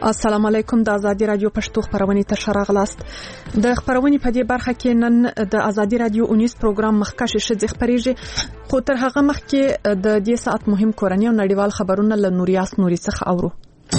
السلام علیکم. د ازادي رادیو پښتو خبرونه ته شراغلاست. د خبرونه په دې برخه کې نن د ازادي رادیو 19 پروګرام مخکښ شې خبرېږي، خو تر هغه مخکې د دې ساعت مهم کورنۍ او نړیوال خبرونه له نوریاس نوري څخه اورو.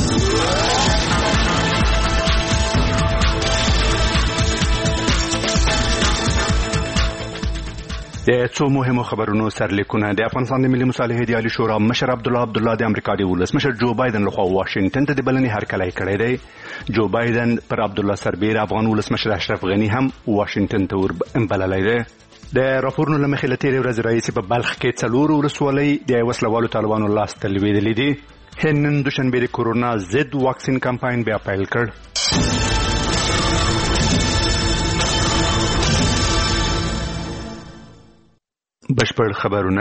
د څو مهمو خبرونو سرلیکونه. د افغانستان د ملي مصالحې د عالی شورا مشر عبدالله د امریکا د ولسمشر جو بایدن لخوا واشنگټن ته د بلنې هرکلی کړی دی. جو بایدن پر عبدالله سربیر افغان ولسمشر اشرف غنی هم واشنگټن ته وربللی دی. د راپورونو له مخې له تېرې ورځې راهیسې په بلخ کې 4 ولسوالۍ د وسلوالو طالبانو لاس ته لوېدلې دي. هند نن دوشنبې د کورونا ضد واکسین کمپاین بیا پیل کړ. بشپړ خبرونه.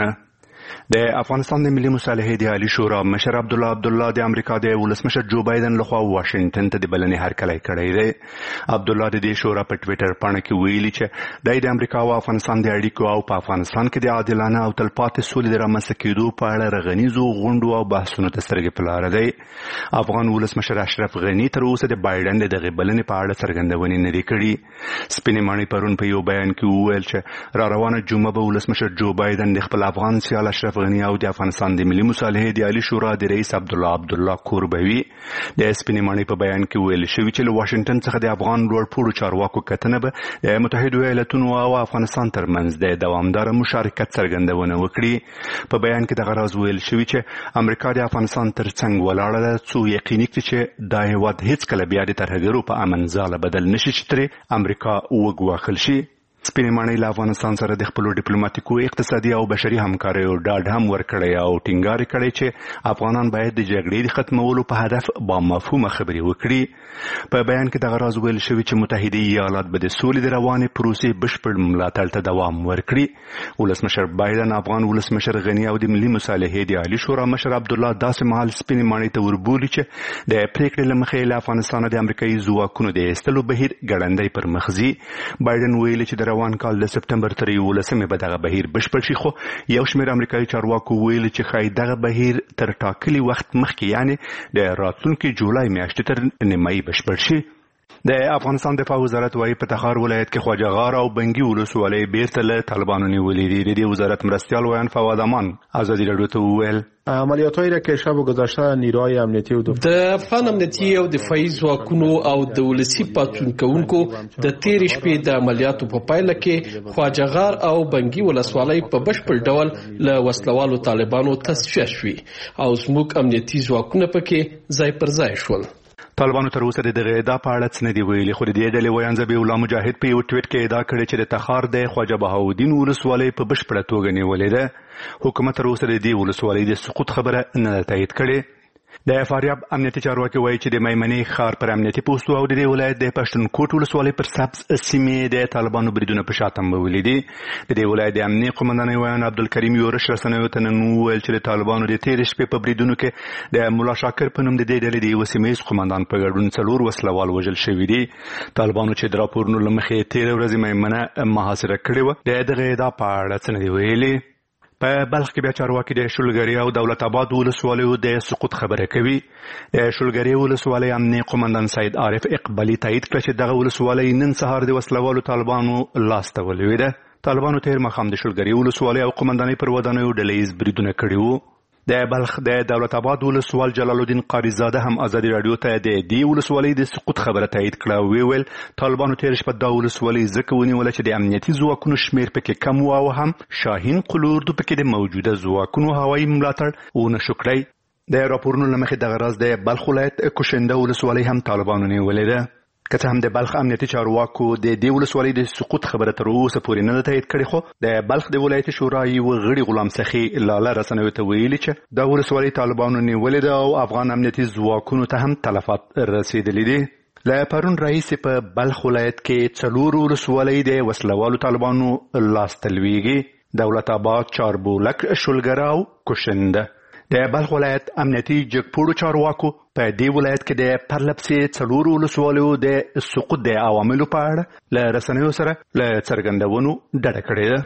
د افغانستان د ملي مصالحې د عالی شورا مشر عبدالله د امریکا د ولسمشر جو بایدن لخوا واشنگټن ته د بلنې هرکلی کړی دی. عبدالله د دې شورا په ټویټر پاڼه کې ویلي چې د امریکا او افغانستان د اړیکو او په افغانستان کې د عادلانه او تلپاتې سولې د رامنځته کېدو په اړه رغنیزو غونډو او بحثونو ته سترګې په لاره دی. افغان ولسمشر اشرف غنی تر اوسه د بایدن د دغې بلنې په اړه څرګندونې نه دي کړي. سپینې ماڼۍ پرون په یو بیان کې وویل چې را روانه جمعه به ولسمشر جو بایدن د خپل افغان سیال اشرف غنی او د افغانستان د ملي مصالحې د عالی شورا د رئیس عبدالله کوربوي. د سپینې ماڼۍ په بیان کې ویل شوي چې له واشنگټن څخه د افغان لوړپوړو چارواکو کتنه به د متحدو ایالتونو او افغانستان ترمنځ د دوامداره مشارکت څرګندونه وکړي. په بیان کې دغه راز ویل شوي چې امریکا د افغانستان ترڅنګ ولاړه ده څو یقیني کړي چې دا هېواد هیڅکله بیا د ترهګرو په امن ځاله بدل نشي چې ترې امریکا وګواښل شي. سپینې ماڼۍ له افغانستان سره د خپلو ډیپلوماټیکو اقتصادي او بشري همکاریو ډاډ هم ورکړی او ټینګار کړی چې افغانان باید د جګړې د ختمولو په هدف با مفهومه خبرې وکړي. په بیان کې دغه راز ویل شوي چې متحده ایالات به د سولې د روانې پروسې بشپړ ملاتړ ته دوام ورکړي. ولسمشر بایدن افغان ولسمشر غنی او د ملي مصالحې د عالی شورا مشر عبدالله داسې مهال سپینې ماڼۍ ته وربولي چې د پریکړې له مخې له افغانستانه د امریکایي ځواکونو د ایستلو بهیر ګړندی پر مخ ځي. بایدن ویلي چې روان کال د سپتمبر تر 11 به دغه بهیر بشپړ شي، خو یو شمېر امریکایي چارواکو ویلي چې ښایي دغه بهیر تر ټاکلي وخت مخکې یعنې د راتلونکي جولای میاشتې تر نیمایي بشپړ شي. د افغانستان دفاع وزارت وايي په تخار ولایت کې خواجه غار او بنګي ولسوالۍ بیرته له طالبانو نیولې دي. د دې وزارت مرستیال ویان فواد امان ازادي راډیو ته وویل عملیات‌هایی را که شب گذشته نیروهای امنیتی و د افغان امنیتي او دفاعي ځواکونو او د ولسي پاڅون کوونکو د تېرې شپې د عملیاتو په پایله کې خواجه غار او بنګي ولسوالۍ په بشپړ ډول له وسلوالو طالبانو تصفیه شوي او زموږ امنیتي ځواکونه پکې ځای پر ځای شول. طالبانو تر اوسه د دغه ادعا په اړه څه نه دي ویلي، خو د دې ډلې ویان ذبیح الله مجاهد په یو ټویټ کې ادعا کړې چې د تخار د خواجه بهاودین ولسوالۍ په بشپړه توګه نیولې ده. حکومت تر اوسه د دې ولسوالۍ د سقوط خبره نه ده تایید کړې. د فاریاب امنیتي چارواکي وایي چې د میمنې ښار پر امنیتي پوستو او د دې ولایت د پښتونکوټ ولسوالۍ پر سبز سیمې د طالبانو بریدونه په شا تمبولي دي. د دې ولایت د امنیې قومندان ویان عبدالکریم یورش رسنیو ته نن وویل چې د طالبانو د تېرې شپې په بریدونو کې د ملا شاکر په نوم د دې ډلې د یوه سیمه ییز قومندان په ګډون 4 وسلوال وژل شوي دي. طالبانو چې د راپورونو له مخې تېرې ورځې میمنه محاصره کړې وه، د دغه ادعا په اړه څه نه دي ویلي. په بلخ کې بیا چارواکي د شولګري او دولت آباد ولسوالیو د سقوط خبره کوي. د شولګري ولسوالۍ امنیه قومندان سید عارف اقبالي تایید کړه چې دغه ولسوالۍ نن سهار د وسلوالو طالبانو لاس ته ولوېده. طالبانو تېر ماښام د شولګري ولسوالۍ او قومندانۍ پر ودانیو ډله ییز بریدونه کړي وو. د بلخ د دولت آباد ولسوال جلال الدین قاریزاده هم ازادي راډیو ته د دې ولسوالۍ د سقوط خبره تایید کړه او ویل طالبانو تېره شپه دا ولسوالۍ ځکه ونیوله چې د امنیتي ځواکونو شمېر پکې کم و او هم شاهین قلوردو پکې د موجوده ځواکونو هوایي ملاتړ ونه شو کړی. د راپورونو له مخې دغه راز د بلخ ولایت کوشنده ولسوالۍ هم طالبانو نیولې ده. که څه هم د بلخ امنیتي چارواکو د دې ولسوالۍ د سقوط خبره تر اوسه پورې نه ده تایید کړې، خو د بلخ د ولایتي شورا یوه غړي غلام سخي لاله رسنیو ته ویلي چې دا ولسوالۍ طالبانو نیولې ده او افغان امنیتي ځواکونو ته هم تلفات رسېدلي دي. له پرون راهیسې په بلخ ولایت کې 4 ولسوالۍ د وسلوالو طالبانو لاس ته لوېږي: دولت آباد، چاربولک، شولګره او کوشنده. د بلخ ولایت امنیتي جګپوړو چارواکو په دې ولایت کې د پرلپسې 4 ولسوالیو د سقوط د عواملو په اړه له رسنیو سره له څرګندونو ډډه کړې ده.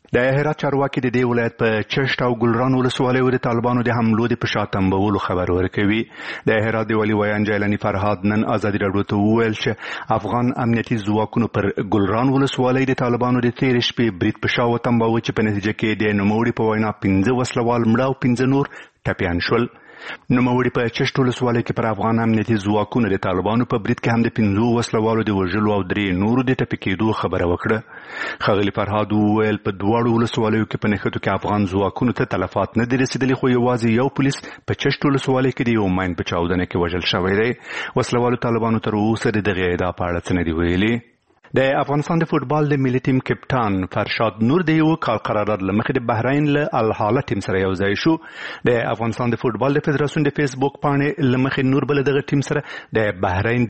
د هرات چارواکي د دې ولایت په چشت او ګلران ولسوالیو د طالبانو د حملو د پشاتمبولو خبر ورکوي. د هرات د ولي ویان جیلانی فرهاد نن ازادي راډیو ته وویل چې افغان امنیتي ځواکونو پر ګلران ولسوالۍ د طالبانو د تېرې شپې برید پشاو تمباوه چې په نتیجه کې د نوموړي په وینا 15 وسلوال مړه او 15 نور ټپیان شول. نوموړي په چشت ولسوالۍ کې پر افغان امنیتي ځواکونو د طالبانو په برید کې هم د 15 وسلوالو د وژلو او 3 نورو د ټپي کېدو خبره وکړه. ښاغلي فرهاد وویل په دواړو ولسوالیو کې په نښتو کې افغان ځواکونو ته تلفات نه دي رسېدلي، خو یوازې یو پولیس په چشت ولسوالۍ کې د یو ماین په چاودنه کې وژل شوی دی. وسلوالو طالبانو تر اوسه د دغې ادعا په اړه څه نه دي ویلي. د افغانستان د فوټبال د ملي ټیم کپټان فرشاد نور د یو کال قرارداد له مخې د بحرین له الحاله ټیم سره یو ځای شو. د افغانستان د فوټبال د فدراسیون د فیسبوک پاڼې له مخې نور بل دغه ټیم سره د بحرین